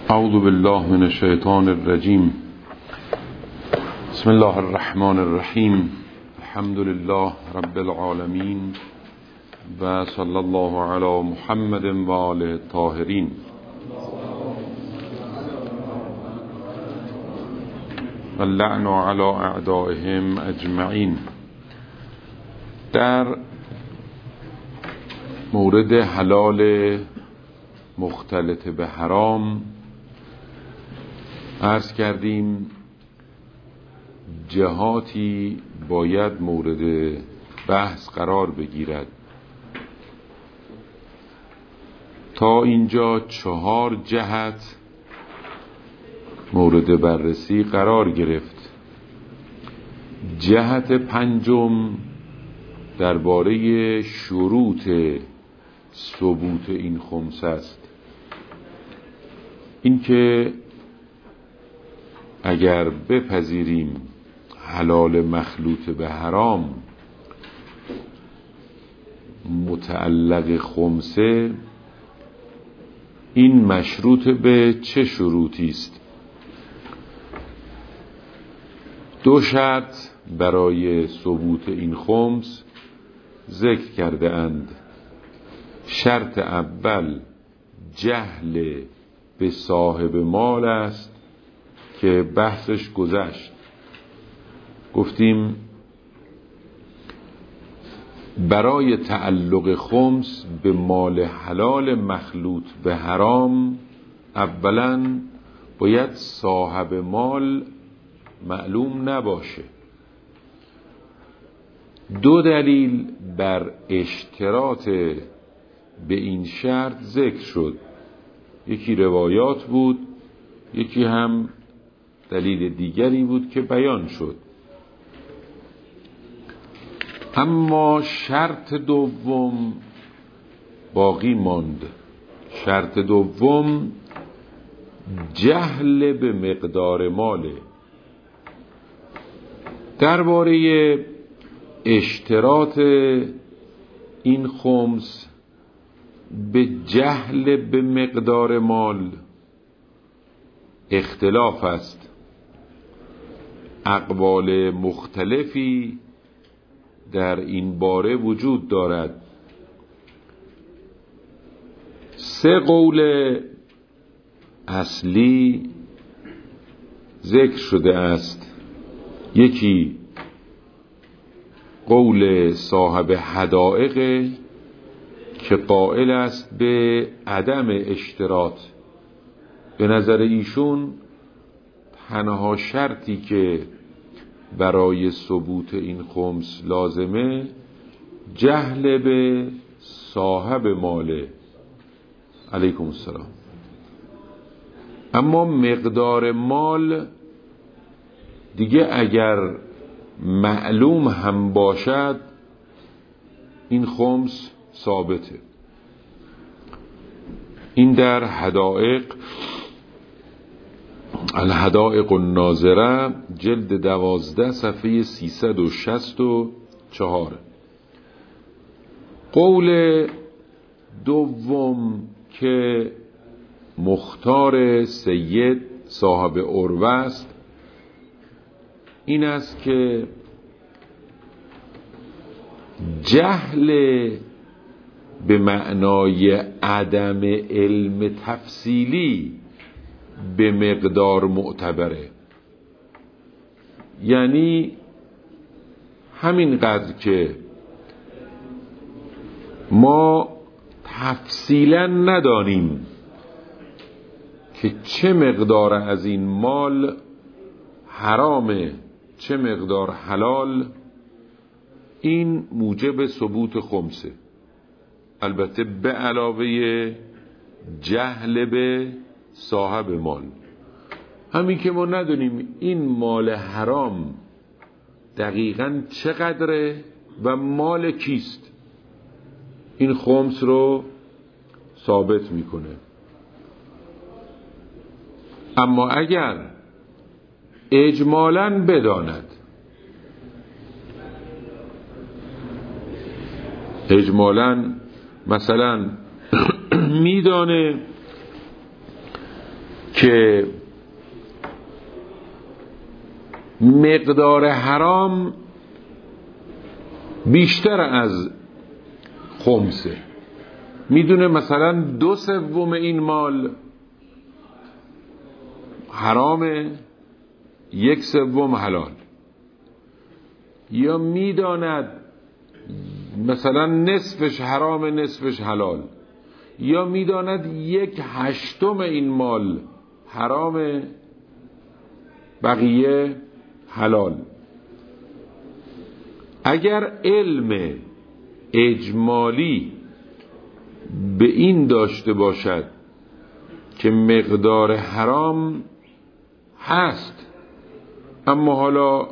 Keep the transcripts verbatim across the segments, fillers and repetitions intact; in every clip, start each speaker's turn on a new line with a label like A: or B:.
A: اعوذ بالله من الشیطان الرجیم. بسم الله الرحمن الرحیم. الحمد لله رب العالمین و صلی الله علی محمد و آله الطاهرین. و اللعن علی اعدائهم اجمعین. در مورد حلال مختلط به حرام عرض کردیم جهاتی باید مورد بحث قرار بگیرد. تا اینجا چهار جهت مورد بررسی قرار گرفت. جهت پنجم درباره شروط ثبوت این خمسه است. اینکه اگر بپذیریم حلال مخلوط به حرام متعلق خمسه، این مشروط به چه شروطی است؟ دو شرط برای ثبوت این خمس ذکر کرده اند. شرط اول جهل به صاحب مال است که بحثش گذشت. گفتیم برای تعلق خمس به مال حلال مخلوط به حرام اولا باید صاحب مال معلوم نباشه. دو دلیل بر اشتراط به این شرط ذکر شد. یکی روایات بود، یکی هم دلیل دیگری بود که بیان شد. اما شرط دوم باقی ماند. شرط دوم جهل به مقدار ماله. درباره اشتراط این خمس به جهل به مقدار مال اختلاف است. اقوال مختلفی در این باره وجود دارد. سه قول اصلی ذکر شده است. یکی قول صاحب حدائق که قائل است به عدم اشتراط. به نظر ایشون تنها شرطی که برای ثبوت این خمس لازمه جهل به صاحب ماله. علیکم السلام. اما مقدار مال دیگه اگر معلوم هم باشد این خمس ثابته. این در حدائق الحدائق الناظره جلد دوازده صفحه سیصد و شصت و چهار. قول دوم که مختار سید صاحب عروه است این است که جهل به معنای عدم علم تفصیلی به مقدار معتبره. یعنی همین قدر که ما تفصیلا ندانیم که چه مقدار از این مال حرامه چه مقدار حلال، این موجب ثبوت خمسه. البته به علاوه جهل به صاحب مال. همین که ما ندونیم این مال حرام دقیقاً چقدره و مال کیست، این خمس رو ثابت میکنه. اما اگر اجمالاً بداند، اجمالاً مثلا میدانه که مقدار حرام بیشتر از خمسه، میدونه مثلا دو سوم این مال حرامه، یک سوم حلال، یا میداند مثلا نصفش حرام نصفش حلال، یا میداند یک هشتم این مال حرامه بقیه حلال. اگر علم اجمالی به این داشته باشد که مقدار حرام هست اما حالا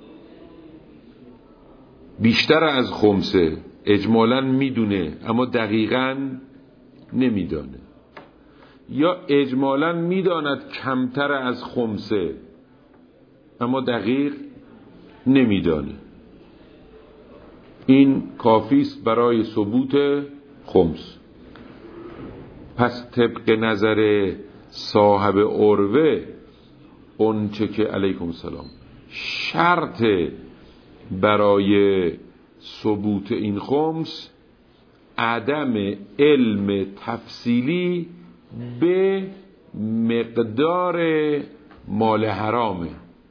A: بیشتر از خمسه، اجمالاً میدونه اما دقیقاً نمیدانه، یا اجمالاً میداند کمتر از خمسه اما دقیق نمیدانه، این کافی است برای ثبوت خمس. پس طبق نظر صاحب عروه اونچه که علیکم السلام شرط برای ثبوت این خمس عدم علم تفصیلی به مقدار مال حرامه.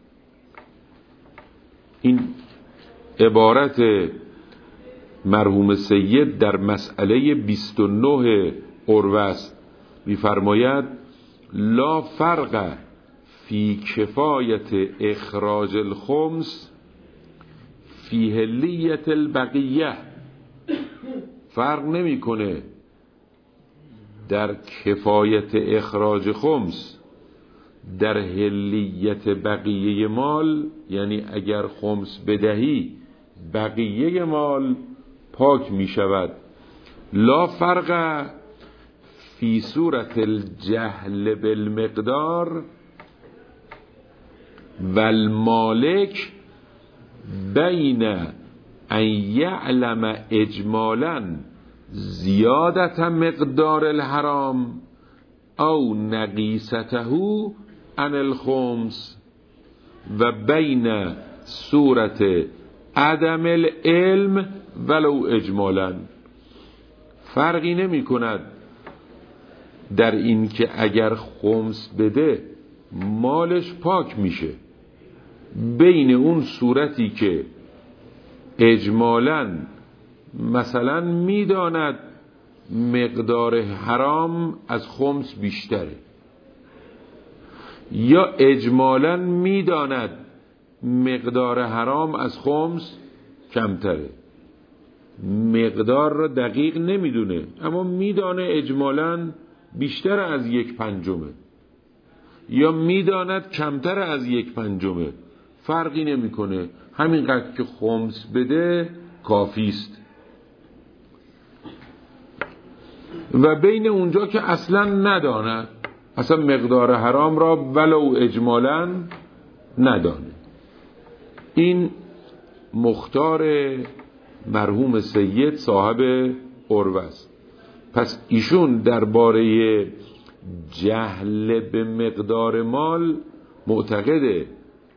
A: این عبارت مرحوم سید در مسئله بیست و نه عروه است، می‌فرماید لا فرق فی کفایت اخراج الخمس فی حلیت البقیه. فرق نمی‌کنه در کفایت اخراج خمس در حلیت بقیه مال، یعنی اگر خمس بدهی بقیه مال پاک می شود. لا فرق فی صورت الجهل بالمقدار والمالک بین ان یعلم اجمالا زیادت مقدار الحرام او نقیسته عن الخمس و بین صورت عدم العلم ولو اجمالا. فرقی نمی کند در این که اگر خمس بده مالش پاک میشه بین اون صورتی که اجمالا مثلا میداند مقدار حرام از خمس بیشتره، یا اجمالا میداند مقدار حرام از خمس کمتره. مقدار را دقیق نمیدونه اما میدانه اجمالا بیشتر از یک پنجمه یا میداند کمتر از یک پنجمه، فرقی نمیکنه، همینقدر که خمس بده کافی است. و بین اونجا که اصلا نداند، اصلا مقدار حرام را ولو اجمالا ندانه. این مختار مرحوم سید صاحب عروه است. پس ایشون درباره جهل به مقدار مال معتقده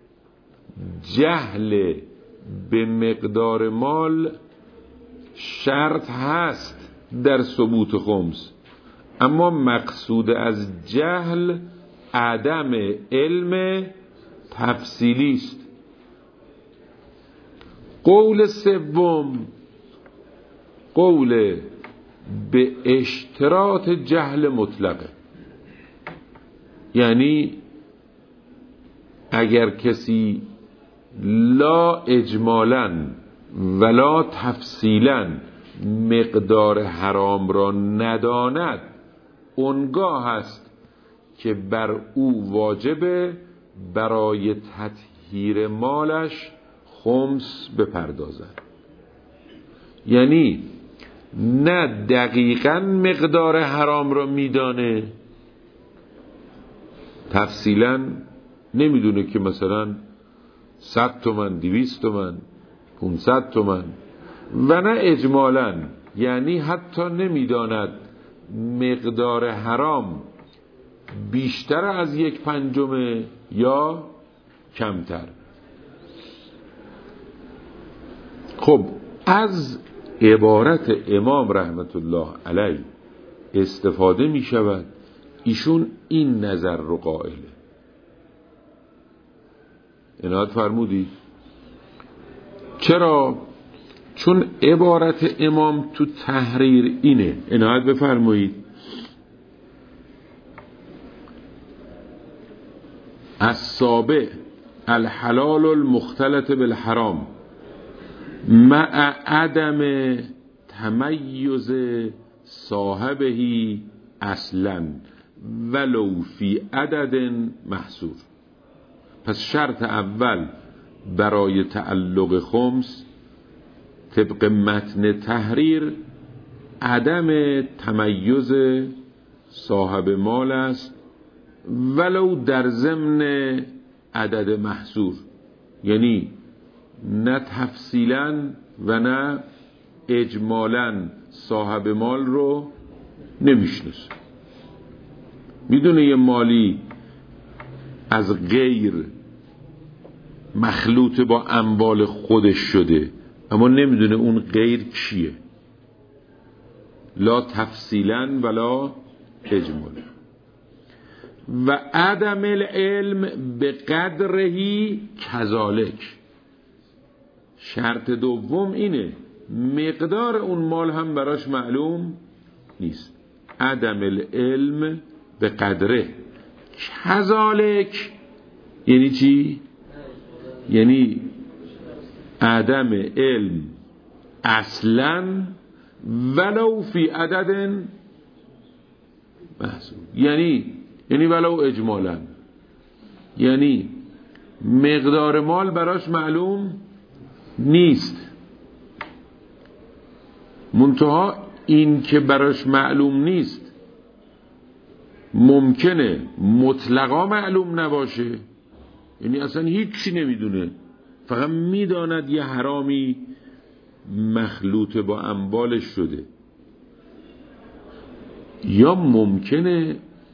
A: جهل به مقدار مال شرط هست در ثبوت خمس، اما مقصود از جهل عدم علم تفصیلی است. قول سوم قول به اشتراط جهل مطلقه، یعنی اگر کسی لا اجمالاً ولا تفصیلاً مقدار حرام را نداند، اونگاه است که بر او واجبه برای تطهیر مالش خمس بپردازد. یعنی نه دقیقاً مقدار حرام را میدانه، تفصیلاً نمیدونه که مثلا صد تومن، دویست تومن، پونصد تومن، و نه اجمالاً، یعنی حتی نمیداند مقدار حرام بیشتر از یک پنجمه یا کمتر. خب از عبارت امام رحمت الله علیه استفاده می شود ایشون این نظر رو قائله. عنایت فرمودید؟ چرا؟ چون عبارت امام تو تحریر اینه. عنایت بفرمایید. السابع الحلال المختلط بالحرام مع عدم تمیز صاحبه اصلا ولو فی عدد محصور. پس شرط اول برای تعلق خمس طبق متن تحریر عدم تمیز صاحب مال است ولو در ضمن عدد محصور، یعنی نه تفصیلا و نه اجمالا صاحب مال رو نمیشناسه. میدونه یه مالی از غیر مخلوط با اموال خودش شده اما نمیدونه اون غیر کیه، لا تفصیلا ولا اجمالا. و عدم العلم به قدرهی کذالک. شرط دوم اینه مقدار اون مال هم براش معلوم نیست. عدم العلم به قدره کذالک یعنی چی؟ یعنی عدم علم اصلا ولو فی عدد محصور، یعنی یعنی ولو اجمالا، یعنی مقدار مال براش معلوم نیست. منتها این که براش معلوم نیست ممکنه مطلقا معلوم نباشه، یعنی اصلا هیچی نمیدونه، فقط میداند یه حرامی مخلوط با اموالش شده. یا ممکنه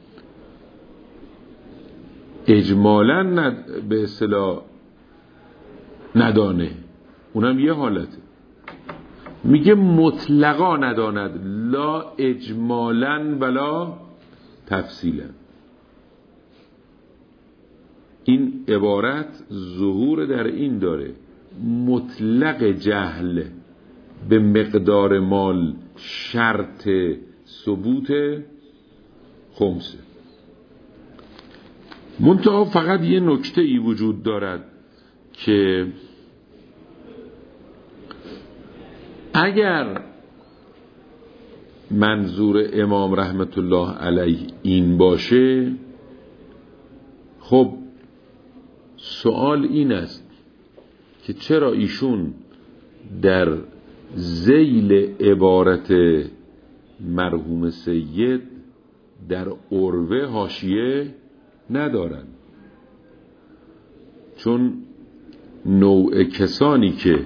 A: اجمالا ند... به اصطلاح ندانه، اونم یه حالته. میگه مطلقا نداند، لا اجمالا ولا تفصیلا. این عبارت ظهور در این داره مطلق جهل به مقدار مال شرط ثبوت خمسه. منتها فقط یه نکته ای وجود دارد که اگر منظور امام رحمت الله علیه این باشه، خب سوال این است که چرا ایشون در ذیل عبارت مرحوم سید در عروه حاشیه ندارن؟ چون نوع کسانی که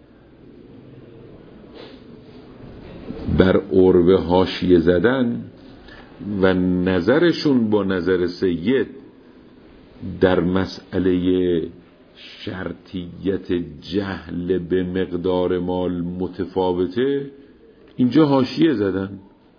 A: بر عروه حاشیه زدن و نظرشون با نظر سید در مسئله شرطیت جهل به مقدار مال متفاوته، اینجا حاشیه زدن.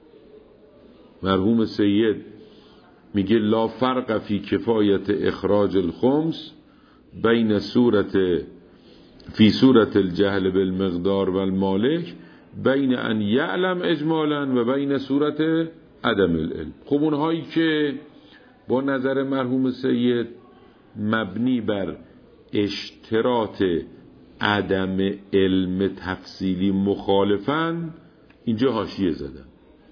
A: مرحوم سید میگه لا فرق فی کفایت اخراج الخمس بین صورت فی صورت الجهل بالمقدار والمالک بین ان یعلم اجمالا و بین صورت عدم العلم. خب اونهایی که با نظر مرحوم سید مبنی بر اشتراط عدم علم تفصیلی مخالفن، اینجا حاشیه زدن.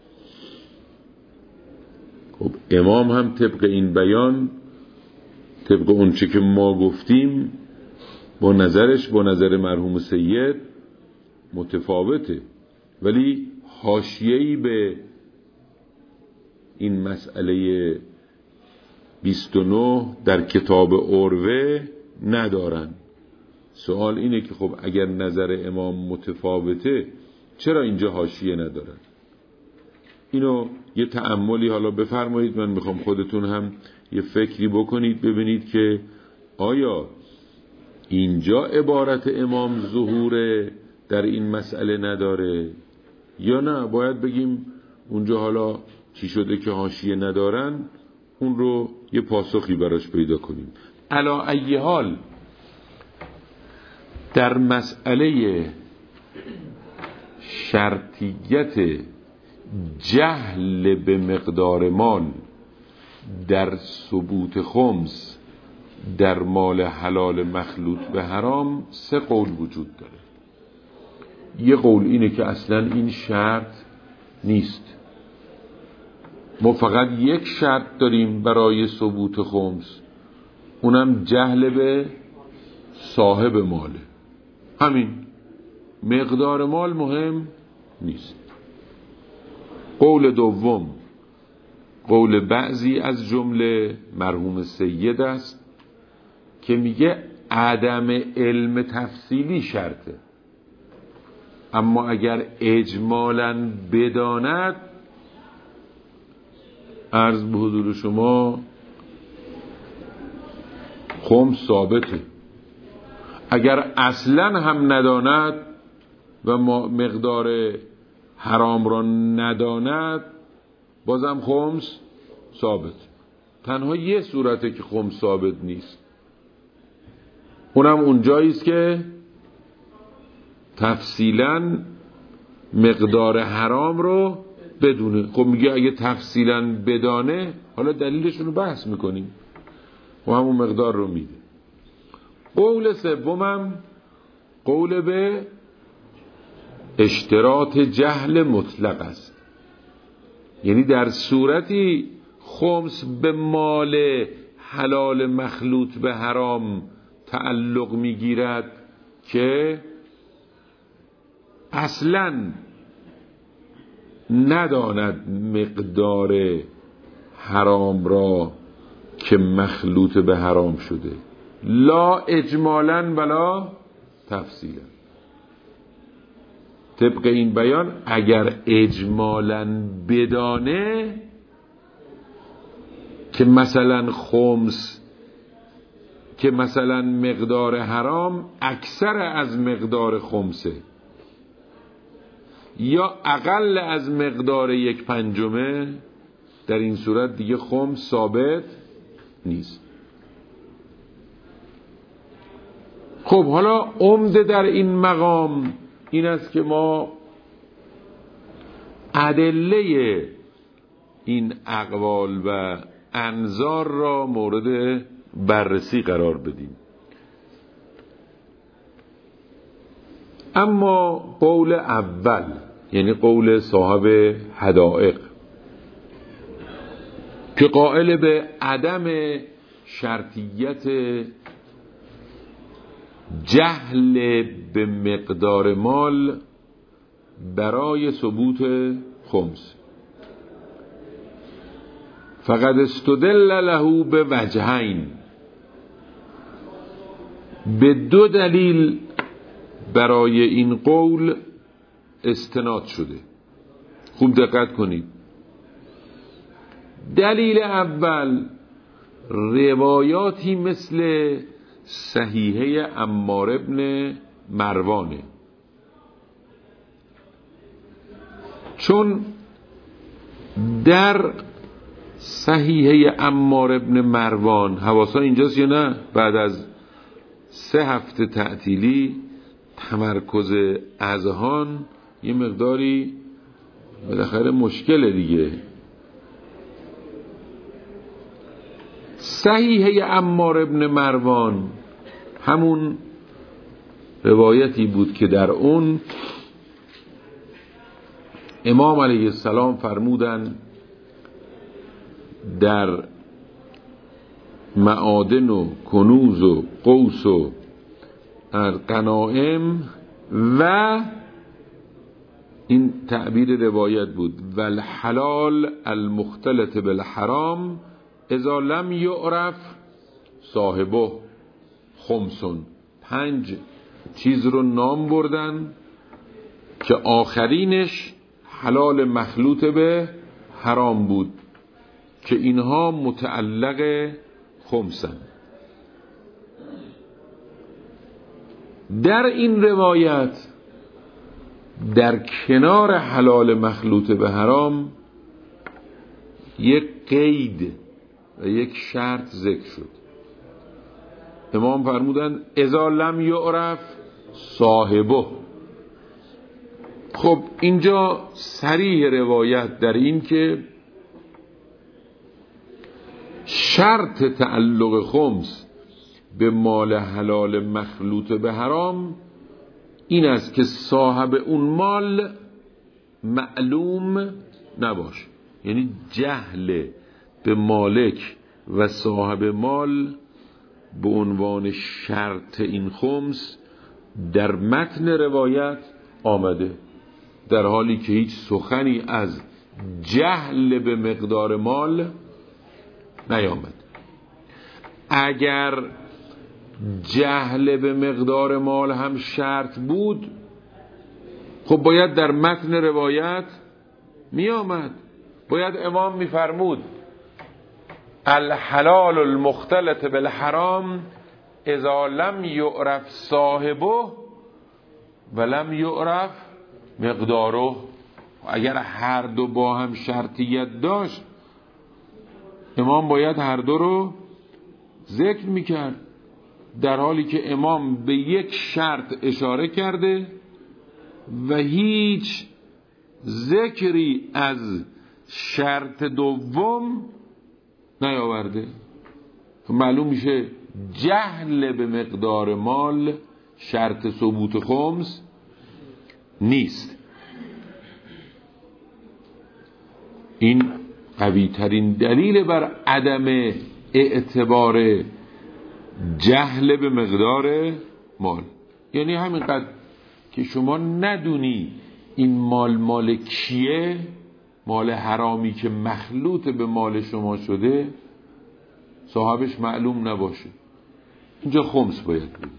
A: خب امام هم طبق این بیان، طبق اون چه که ما گفتیم، با نظرش با نظر مرحوم سید متفاوته، ولی حاشیه‌ای به این مسئله بیست و نه در کتاب عروه ندارن. سوال اینه که خب اگر نظر امام متفاوته چرا اینجا حاشیه ندارن؟ اینو یه تأملی حالا بفرمایید، من میخوام خودتون هم یه فکری بکنید ببینید که آیا اینجا عبارت امام ظهور در این مسئله نداره یا نه باید بگیم اونجا حالا چی شده که حاشیه ندارن، اون رو یه پاسخی براش پیدا کنیم. علا ای حال در مسئله شرطیت جهل به مقدار مال در ثبوت خمس در مال حلال مخلوط به حرام سه قول وجود داره. یه قول اینه که اصلا این شرط نیست، ما فقط یک شرط داریم برای ثبوت خمس، اونم جهل به صاحب ماله، همین، مقدار مال مهم نیست. قول دوم قول بعضی از جمله مرحوم سید است که میگه عدم علم تفصیلی شرطه، اما اگر اجمالاً بداند، عرض به حضور شما، خمس ثابته. اگر اصلاً هم نداند و مقدار حرام را نداند، بازم خمس ثابت. تنها یه صورته که خمس ثابت نیست، اونم اونجاییست که تفصیلاً مقدار حرام رو بدونه. خب میگه اگه تفصیلاً بدانه، حالا دلیلشون رو بحث میکنیم و همون مقدار رو میده. قول سومم قول به اشتراط جهل مطلق است، یعنی در صورتی خمس به مال حلال مخلوط به حرام تعلق میگیرد که اصلاً نداند مقدار حرام را که مخلوط به حرام شده، لا اجمالاً ولا تفصیلاً. طبق این بیان اگر اجمالاً بدانه که مثلا خمس که مثلا مقدار حرام اکثر از مقدار خمسه یا اقل از مقدار یک پنجمه، در این صورت دیگه خمس ثابت نیست. خب حالا عمده در این مقام این است که ما ادله این اقوال و انظار را مورد بررسی قرار بدیم. اما قول اول، یعنی قول صاحب حدائق که قائل به عدم شرطیت جهل به مقدار مال برای ثبوت خمس، فقد استدل له به وجهین، به دو دلیل برای این قول استناد شده. خوب دقت کنید. دلیل اول روایاتی مثل صحیحه عمار ابن مروانه، چون در صحیحه عمار ابن مروان، حواسا اینجاست یا نه، بعد از سه هفته تعطیلی تمرکز اذهان یه مقداری بالاخره مشکله دیگه. صحیحه عمار ابن مروان همون روایتی بود که در اون امام علیه السلام فرمودن در معادن و کنوز و قوس و غنائم، و این تعبیر روایت بود، والحلال المختلط بالحرام اذا لم یعرف صاحبه خمسون. پنج چیز رو نام بردن که آخرینش حلال مخلوط به حرام بود که اینها متعلق خمسن. در این روایت در کنار حلال مخلوط به حرام یک قید و یک شرط ذکر شد. امام فرمودن اذا لم یعرف صاحبه. خب اینجا صریح روایت در این که شرط تعلق خمس به مال حلال مخلوط به حرام این است که صاحب اون مال معلوم نباشه، یعنی جهل به مالک و صاحب مال به عنوان شرط این خمس در متن روایت آمده، در حالی که هیچ سخنی از جهل به مقدار مال نیامد. اگر جهل به مقدار مال هم شرط بود خب باید در متن روایت می آمد، باید امام می فرمود الحلال المختلط بالحرام اذا لم یعرف صاحبه و لم یعرف مقداره. اگر هر دو با هم شرطیت داشت امام باید هر دو رو ذکر میکرد، در حالی که امام به یک شرط اشاره کرده و هیچ ذکری از شرط دوم نیاورده. معلوم میشه جهل به مقدار مال شرط ثبوت خمس نیست. این قوی ترین دلیل بر عدم اعتبار جهل به مقدار مال. یعنی همینقدر که شما ندونی این مال مال کیه، مال حرامی که مخلوط به مال شما شده، صاحبش معلوم نباشه، اینجا خمس باید بدی.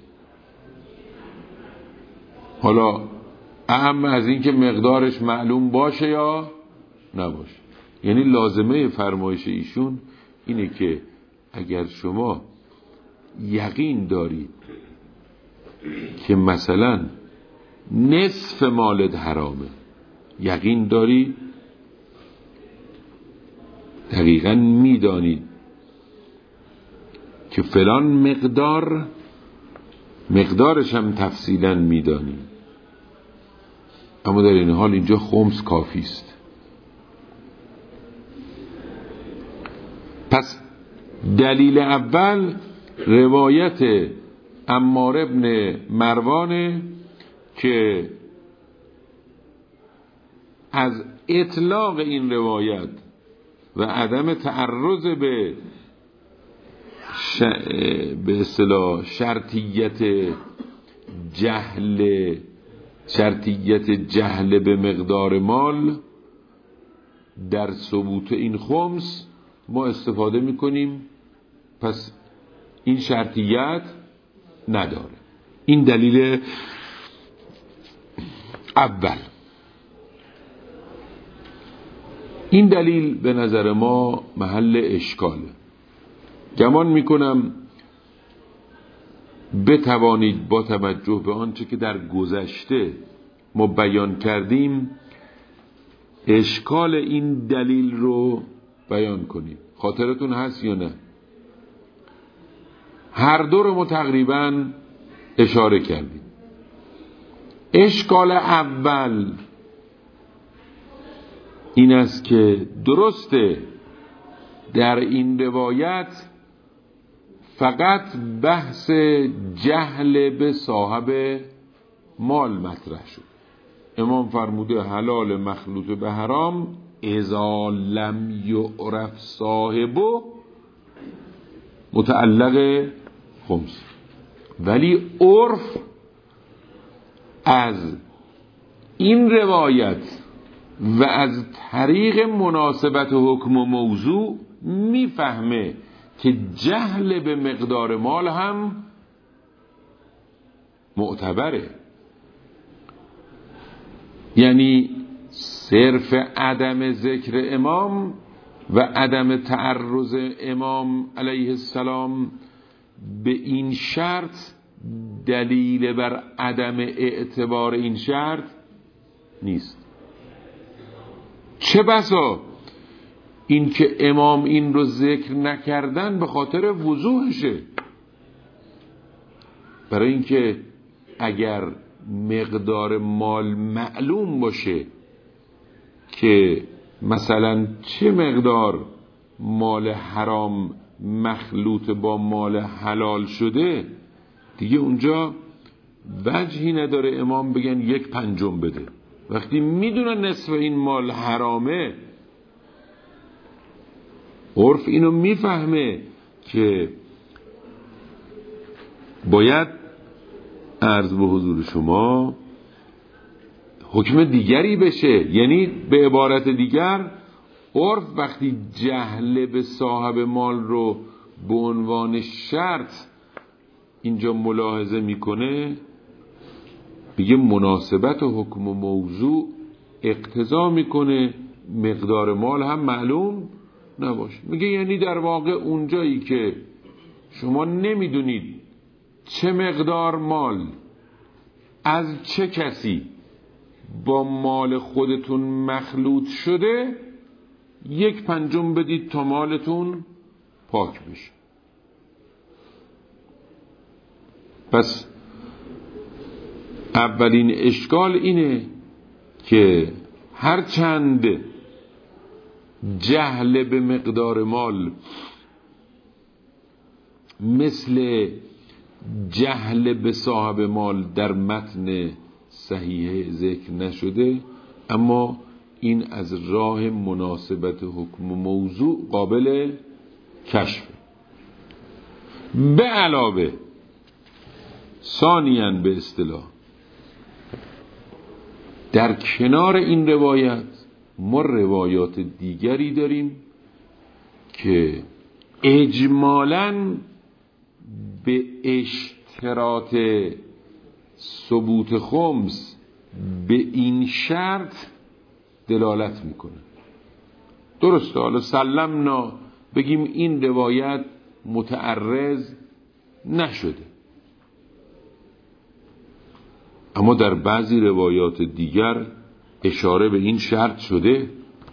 A: حالا اهم از این که مقدارش معلوم باشه یا نباشه. یعنی لازمه فرمایش ایشون اینه که اگر شما یقین دارید که مثلا نصف مالت حرامه، یقین داری دقیقاً میدانید که فلان مقدار، مقدارش هم تفصیلاً میدانید، اما در این حال اینجا خمس کافی است. پس دلیل اول روایت عمار ابن مروان که از اطلاق این روایت و عدم تعرض به ش... به اصطلاح شرطیت جهل شرطیت جهل به مقدار مال در ثبوت این خمس ما استفاده میکنیم، پس این شرطیت نداره. این دلیل اول. این دلیل به نظر ما محل اشکاله. گمان میکنم بتوانید با توجه به آنچه که در گذشته ما بیان کردیم اشکال این دلیل رو بیان کنید. خاطرتون هست یا نه؟ هر دو رو ما تقریبا اشاره کردیم. اشکال اول این است که درسته در این روایت فقط بحث جهل به صاحب مال مطرح شد. امام فرموده حلال مخلوط به حرام اذا لم یعرف صاحبه متعلق خمس، ولی عرف از این روایت و از طریق مناسبت حکم و موضوع میفهمه که جهل به مقدار مال هم معتبره. یعنی صرف عدم ذکر امام و عدم تعرض امام علیه السلام به این شرط دلیل بر عدم اعتبار این شرط نیست. چه بسا این که امام این رو ذکر نکردن به خاطر وضوحشه، برای اینکه اگر مقدار مال معلوم باشه که مثلا چه مقدار مال حرام مخلوط با مال حلال شده، دیگه اونجا وجهی نداره امام بگن یک پنجم بده. وقتی میدونن نصف این مال حرامه، عرف اینو میفهمه که باید عرض به حضور شما حکم دیگری بشه. یعنی به عبارت دیگر عرف وقتی جهل به صاحب مال رو به عنوان شرط اینجا ملاحظه میکنه، بگه مناسبت و حکم و موضوع اقتضا میکنه مقدار مال هم معلوم نباشه. میگه یعنی در واقع اونجایی که شما نمیدونید چه مقدار مال از چه کسی با مال خودتون مخلوط شده، یک پنجم بدید تا مالتون پاک بشه. پس اولین اشکال اینه که هرچند جهل به مقدار مال مثل جهل به صاحب مال در متن صحیح ذکر نشده، اما این از راه مناسبت حکم و موضوع قابل کشف. به علاوه ثانیاً به اصطلاح در کنار این روایت ما روایات دیگری داریم که اجمالاً به اشتراط ثبوت خمس به این شرط دلالت میکنه. درسته، حالا سلمنا بگیم این روایت متعرض نشده، اما در بعضی روایات دیگر اشاره به این شرط شده.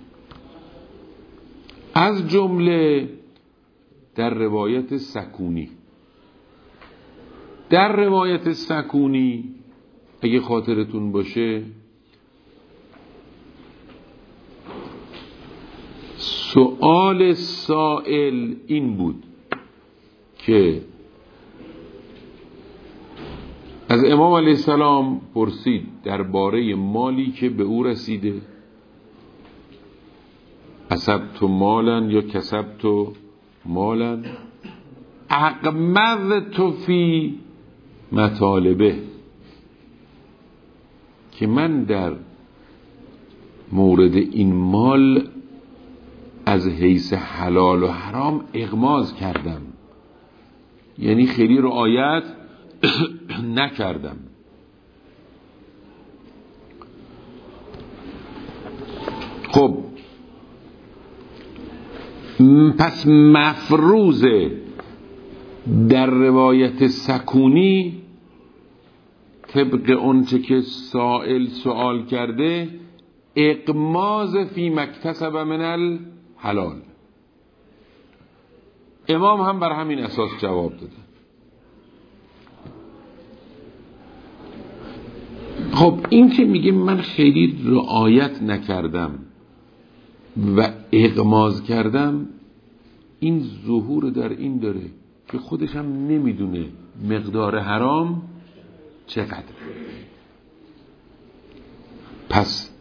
A: از جمله در روایت سکونی. در روایت سکونی اگه خاطرتون باشه سؤال سائل این بود که از امام علیه السلام پرسید درباره مالی که به او رسیده، کسبت مالا یا کسبت مالا اغمضت فی مطالبه، که من در مورد این مال از حیث حلال و حرام اغماض کردم، یعنی خیلی رعایت نکردم. خب پس مفروضه در روایت سکونی طبق اونچه که سائل سوال کرده اغماض فی مکتسب من الحلال. امام هم بر همین اساس جواب داده. خب این که میگه من خیلی رعایت نکردم و اغماض کردم، این ظهور در این داره که خودش هم نمیدونه مقدار حرام چقدر. پس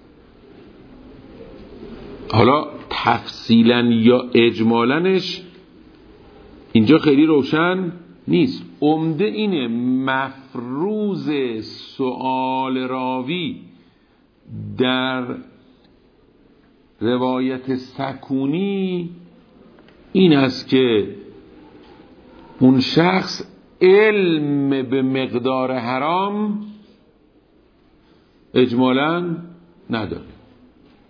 A: حالا تفصیلا یا اجمالنش اینجا خیلی روشن نیست. عمده اینه مفروض سؤال راوی در روایت سکونی این است که اون شخص علم به مقدار حرام اجمالاً نداره.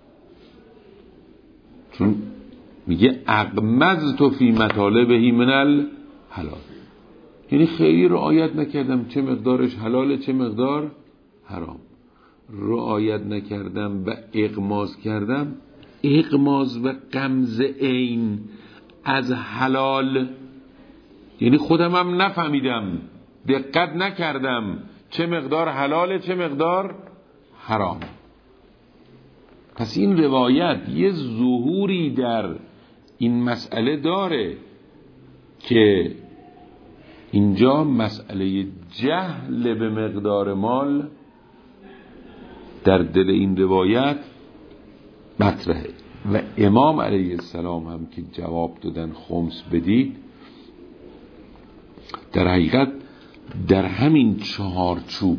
A: چون میگه اغمضت فی مطالبه من الحلال، یعنی خیلی رعایت نکردم چه مقدارش حلاله چه مقدار حرام. رعایت نکردم و اغماض کردم. اغماض و غمز عین از حلال یعنی خودم هم نفهمیدم، دقت نکردم چه مقدار حلاله چه مقدار حرام. پس این روایت یه ظهوری در این مسئله داره که اینجا مسئله جهل به مقدار مال در دل این روایت مطرحه. و امام علیه السلام هم که جواب دادن خمس بدید، در حقیقت در همین چهارچوب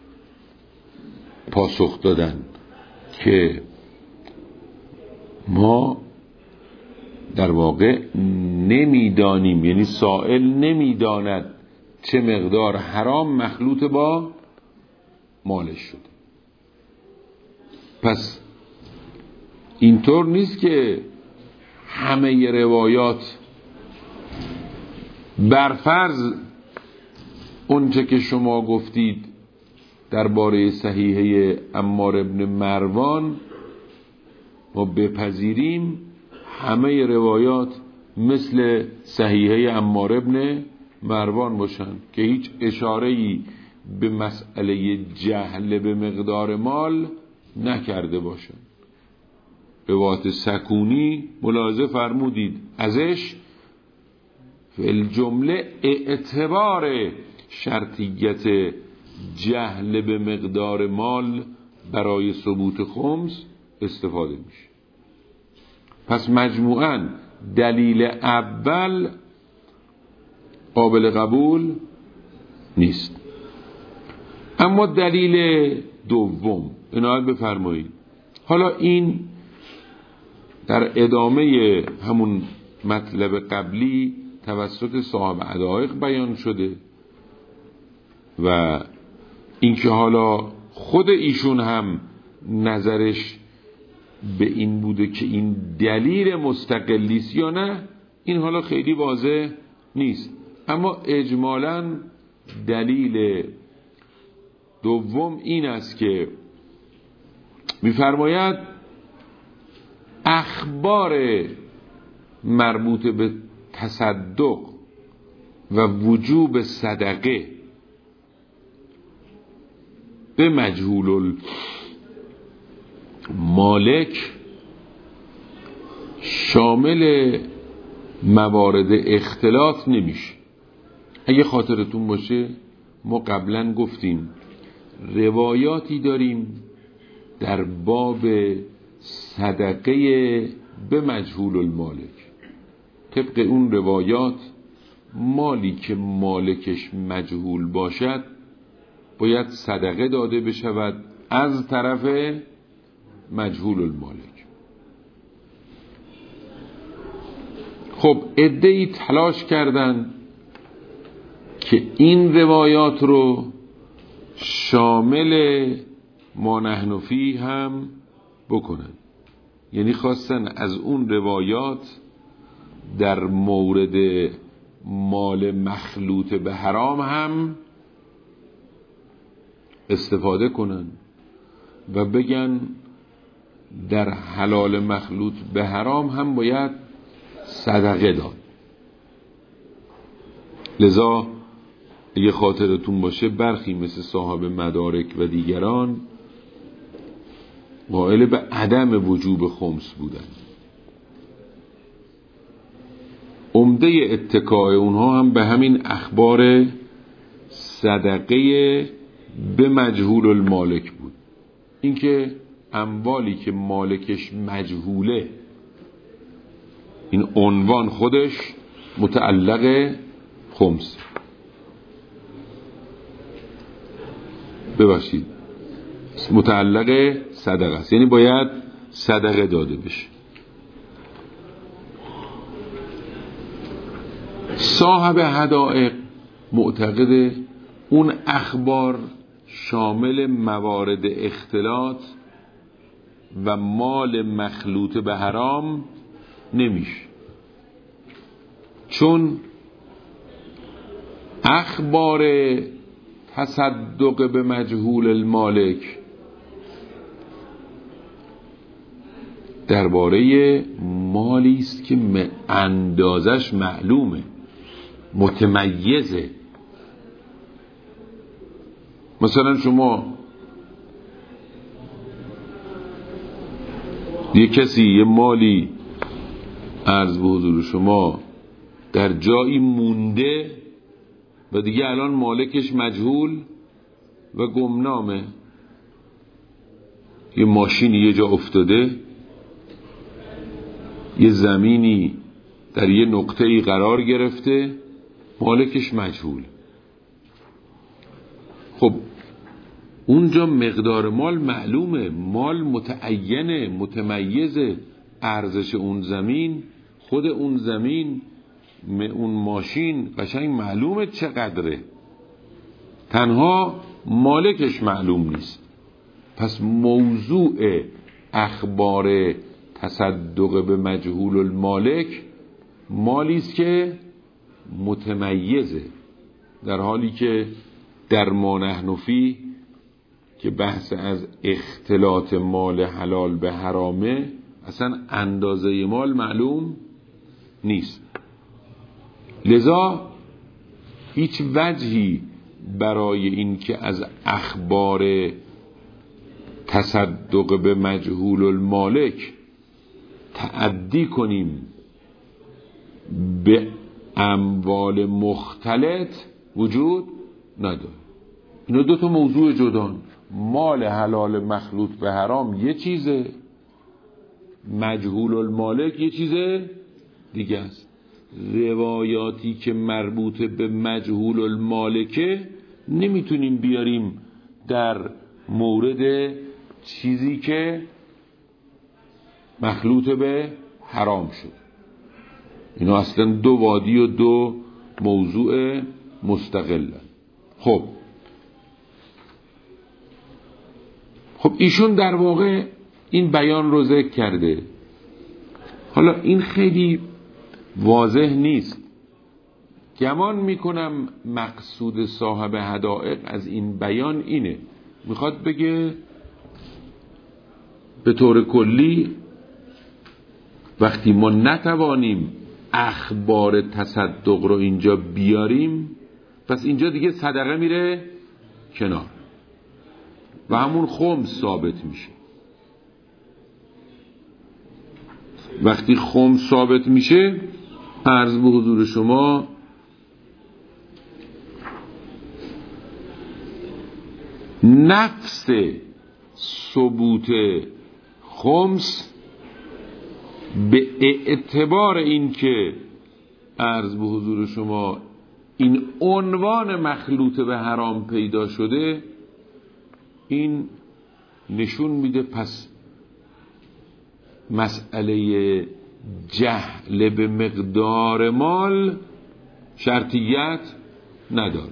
A: پاسخ دادن که ما در واقع نمیدانیم، یعنی سائل نمیداند چه مقدار حرام مخلوط با مالش شده. پس اینطور نیست که همه روایات برفرض اونچه که شما گفتید درباره صحیحه عمار ابن مروان ما بپذیریم، همه روایات مثل صحیحه عمار ابن مروان باشن که هیچ اشاره‌ای به مسئله جهل به مقدار مال نکرده باشن. روایت سکونی ملاحظه فرمودید ازش فی الجمله اعتبار شرطیت جهل به مقدار مال برای ثبوت خمس استفاده میشه. پس مجموعاً دلیل اول قابل قبول نیست. اما دلیل دوم عنایت بفرمایید. حالا این در ادامه همون مطلب قبلی توسط صاحب عدائق بیان شده و اینکه حالا خود ایشون هم نظرش به این بوده که این دلیل مستقلی است یا نه، این حالا خیلی واضح نیست. اما اجمالاً دلیل دوم این است که می‌فرماید اخبار مربوط به تصدق و وجوب صدقه به مجهول المالک شامل موارد اختلاط نمیشه. اگه خاطرتون باشه ما قبلا گفتیم روایاتی داریم در باب صدقه به مجهول المالک. طبق اون روایات مالی که مالکش مجهول باشد باید صدقه داده بشود از طرف مجهول المالک. خب عده‌ای تلاش کردن که این روایات رو شامل ما نحن فیه هم بکنن، یعنی خواستن از اون روایات در مورد مال مخلوط به حرام هم استفاده کنن و بگن در حلال مخلوط به حرام هم باید صدقه داد. لذا اگه خاطرتون باشه برخی مثل صاحب مدارک و دیگران قائل به عدم وجوب خمس بودن. عمده اتکای اونها هم به همین اخبار صدقه به مجهول المالک بود، اینکه اموالی که مالکش مجهوله، این عنوان خودش متعلق خمس، ببخشید متعلق صدقه است، یعنی باید صدقه داده بشه. صاحب حدائق معتقد اون اخبار شامل موارد اختلاط و مال مخلوط به حرام نمیشه، چون اخبار تصدق به مجهول المالک درباره مالی است که اندازش معلومه، متمیزه. مثلا شما یه کسی یه مالی عرض به حضور شما در جایی مونده و دیگه الان مالکش مجهول و گمنامه، یه ماشینی یه جا افتاده، یه زمینی در یه نقطه‌ای قرار گرفته، مالکش مجهول. خب اونجا مقدار مال معلومه، مال متعینه، متمیزه، ارزش اون زمین، خود اون زمین، اون ماشین قشنگ معلومه چقدره، تنها مالکش معلوم نیست. پس موضوع اخبار تصدق به مجهول المالک مالی است که متمیزه، در حالی که در ما نحن فیه که بحث از اختلاط مال حلال به حرامه، اصلا اندازه مال معلوم نیست. لذا هیچ وجهی برای این که از اخبار تصدق به مجهول المالک تعدی کنیم به اموال مختلط وجود نداره. اینا دو تا موضوع جدان. مال حلال مخلوط به حرام یه چیزه، مجهول المالک یه چیزه دیگه است. روایاتی که مربوط به مجهول المالکه نمیتونیم بیاریم در مورد چیزی که مخلوط به حرام شد. اینا اصلا دو وادی و دو موضوع مستقلن. خب خب ایشون در واقع این بیان رو ذکر کرده. حالا این خیلی واضح نیست. گمان میکنم مقصود صاحب حدائق از این بیان اینه، میخواد بگه به طور کلی وقتی ما نتوانیم اخبار تصدق رو اینجا بیاریم، پس اینجا دیگه صدقه میره کنار و همون خمس ثابت میشه. وقتی خمس ثابت میشه، عرض به حضور شما نفس ثبوت خمس به اعتبار این که عرض به حضور شما این عنوان مخلوط به حرام پیدا شده، این نشون میده پس مسئله جهل به مقدار مال شرطیت نداره.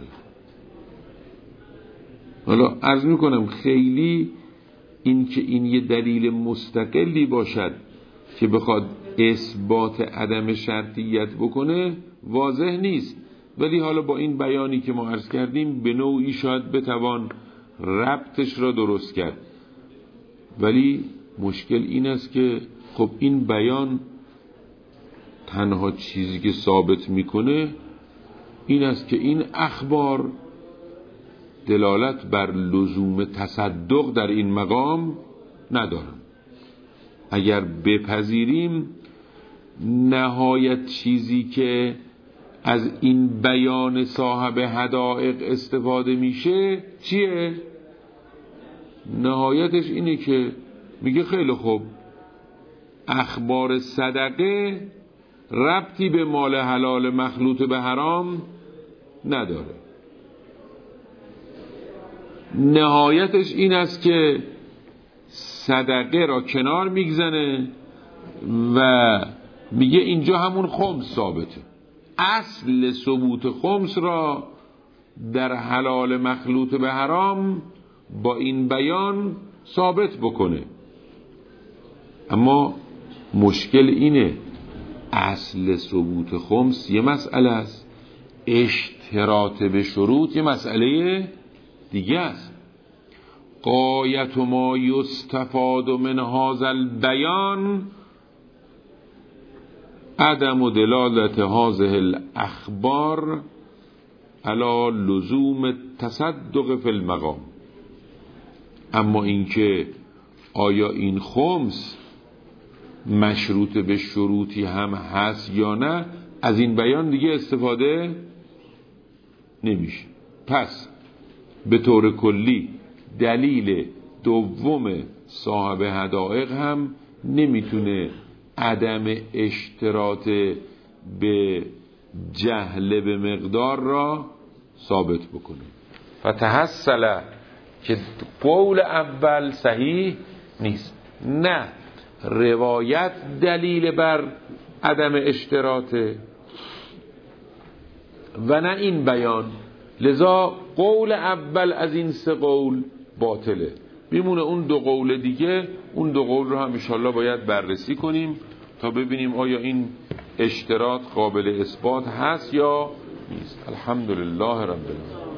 A: حالا عرض میکنم خیلی این که این یه دلیل مستقلی باشد که بخواد اثبات عدم شرطیت بکنه واضح نیست، ولی حالا با این بیانی که ما عرض کردیم به نوعی شاید بتوان ربطش را درست کرد. ولی مشکل این است که خب این بیان تنها چیزی که ثابت میکنه این است که این اخبار دلالت بر لزوم تصدق در این مقام ندارن. اگر بپذیریم نهایت چیزی که از این بیان صاحب حدائق استفاده میشه چیه؟ نهایتش اینه که میگه خیلی خوب، اخبار صدقه ربطی به مال حلال مخلوط به حرام نداره. نهایتش این است که صدقه را کنار میگذنه و میگه اینجا همون خمس ثابته. اصل ثبوت خمس را در حلال مخلوط به حرام با این بیان ثابت بکنه. اما مشکل اینه اصل ثبوت خمس یه مسئله است، اشتراط به شروط یه مسئله دیگه است. غایت ما یستفاد من هذا البیان عدم دلالت هذه الاخبار علی لزوم تصدق فی المقام. اما اینکه آیا این خمس مشروط به شروطی هم هست یا نه، از این بیان دیگه استفاده نمیشه. پس به طور کلی دلیل دوم صاحب حدائق هم نمیتونه عدم اشتراط به جهل به مقدار را ثابت بکنه. فتحصل که قول اول صحیح نیست، نه روایت دلیل بر عدم اشتراطه و نه این بیان، لذا قول اول از این سه قول باطله. میمونه اون دو قول دیگه. اون دو قول رو هم انشالله باید بررسی کنیم تا ببینیم آیا این اشتراط قابل اثبات هست یا نیست. الحمدلله رب العالمین.